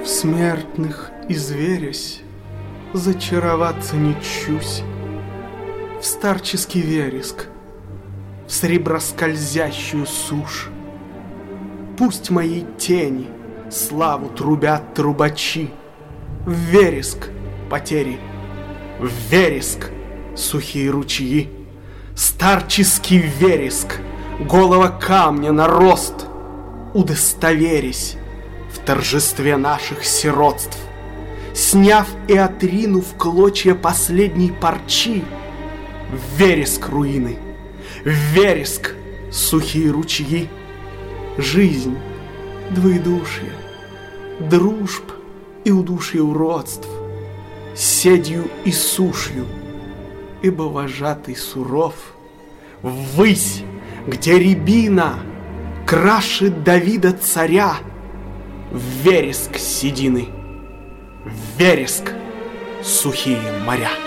В смертных изверясь, зачароваться не чусь. В старческий вереск, в среброскользящую сушь. Пусть моей тени славу трубят трубачи. В вереск потери, в вереск сухие ручьи. Старческий вереск, голова камня на рост. Удостоверись в торжестве наших сиротств, сняв и отринув клочья последней парчи. В вереск руины, в вереск сухие ручьи. Жизнь, двоедушие, дружб и удушье уродств, седью и сушью, ибо вожатый суров. Ввысь, где рябина крашит Давида царя, в вереск седины, в вереск сухие моря.